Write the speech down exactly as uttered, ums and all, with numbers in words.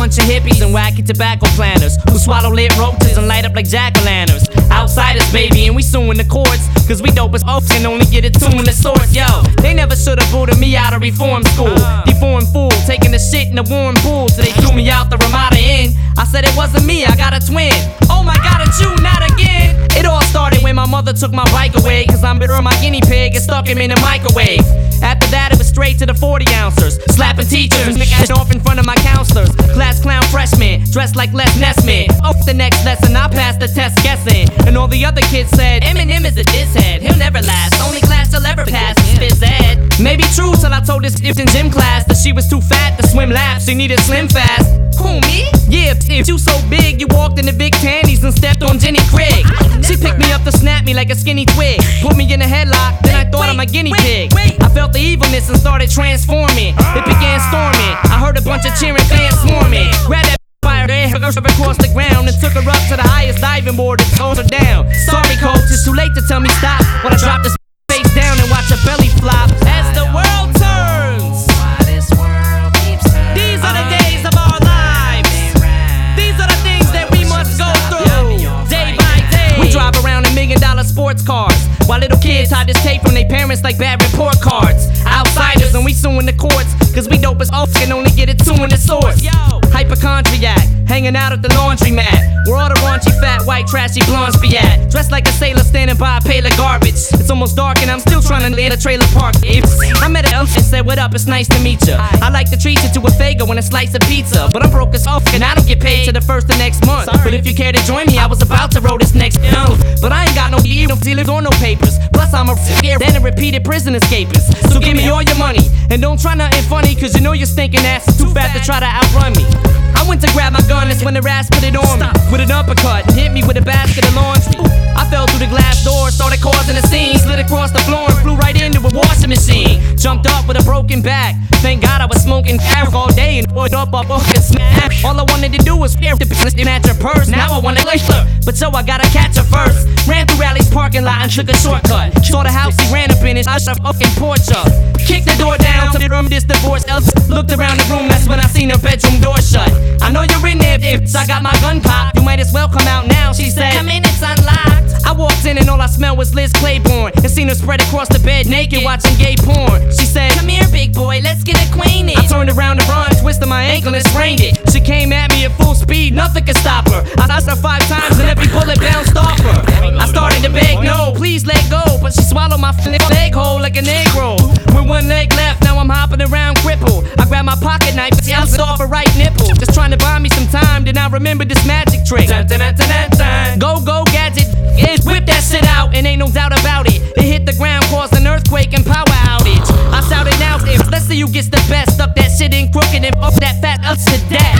bunch of hippies and wacky tobacco planters who swallow lit roaches and light up like jack-o'-lanterns. Outsiders, baby, and we suing the courts, cause we dope as oaks and only get it tuned in the source. Yo, they never should've booted me out of reform school. Deformed fool, taking the shit in the warm pool till they threw me out the Ramada Inn. I said it wasn't me, I got a twin. Oh my god, it's you, not again. It all started when my mother took my bike away, cause I'm bitter on my guinea pig and stuck him in the microwave. After that it was straight to the forty ouncers, slapping teachers and ass off in front of my counselors. Class clown freshman, dressed like Les Nessman. Oh, the next lesson I passed the test guessing, and all the other kids said Eminem is a diss head, he'll never last, only class he'll ever pass is phys ed. Maybe true till I told this bitch in gym class that she was too fat to swim laps, she needed slim fast. Who, me? Yeah, if you so big you walked in the big tannies and stepped on Jenny Craig. She picked me up to snap me like a skinny twig, put me in a headlock, then I thought I'm a guinea pig. I felt the evilness and started transforming. It began storming, I heard a bunch of cheering fans swarming. Grabbed that fire and across the ground and took her up to the highest diving board and told her down. Sorry coach, it's too late to tell me stop, but I dropped this face down and watch her belly flop. As the world turns, these are the days of our lives. These are the things that we must go through day by day. We drive around in million dollar sports cars while little kids hide this tape from their parents like bad report cards. Outsiders and we suing the courts, cause we dope as oaks can only get it two in the source. Hypochondriac, hanging out at the laundromat, where all the raunchy, fat, white, trashy blondes be at. Dressed like a sailor standing by a pail of garbage. It's almost dark and I'm still trying to land a trailer park. I met an elf and said, what up, it's nice to meet ya. I like to treat you to a Fago and a slice of pizza, but I'm broke as off and I don't get paid till the first of next month. But if you care to join me, I was about to roll this next film, but I ain't got no deal, no dealers or no papers. Plus I'm a scared and a repeated prison escapist. So give me all your money and don't try nothing funny, cause you know your stinking ass is too fat to try to outrun me. I went to grab my gun, that's when the ass put it on me with an uppercut and hit me with a basket of laundry. I fell through the glass door, started causing a scene, slid across the floor and flew right into a washing machine. Jumped up with a broken back, thank God I was smoking crack all day and put up up and snap. All I wanted to do was scare the business at your purse. Now I wanna lick her, but so I gotta catch her first. Ran through Rally's parking lot and took a shortcut. Saw the house he ran up in his, I shut fucking porch up. Kicked the door down to the room this divorce. Else looked around the room, that's when I seen her bedroom door shut. I know you're in there, bitch, I got my gun cocked. You might as well come out now, she said. Come in, it's unlocked. I walked in and all I smelled was Liz Claiborne, and seen her spread across the bed naked watching gay porn. She said, come here big boy, let's get acquainted. I turned around to run, twisted my ankle and sprained it. She came at me at full speed, nothing could stop her. I touched her five times and every bullet bounced off her. I started to beg, no, please let go, but she swallowed my leg hole like a Negro. With one leg left, now I'm hopping around crippled. I grabbed my pocket knife and bounced off her right nipple. Just trying to buy me some time, then I remembered this magic trick. Dun, dun, dun, dun, dun. Go, go, gadget, it whip that shit out, and ain't no doubt about it. It hit the ground, caused an earthquake and power outage. I shouted out, if let's see who gets the best, stuck that shit in crooked and fuck that fat us to death.